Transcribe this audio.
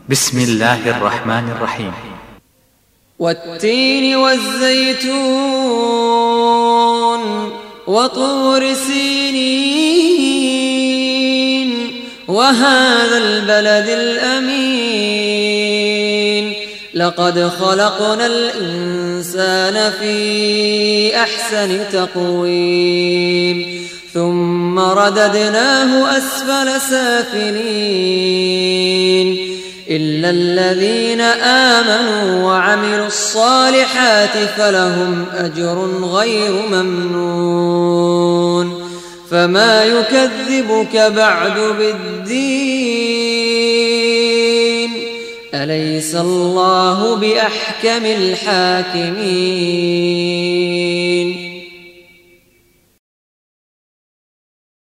بسم الله الرحمن الرحيم. والتين والزيتون وطور سينين وهذا البلد الأمين لقد خلقنا الإنسان في أحسن تقويم ثم رددناه أسفل سافلين إلا الذين آمنوا وعملوا الصالحات فلهم أجر غير ممنون فما يكذبك بعد بالدين أليس الله بأحكم الحاكمين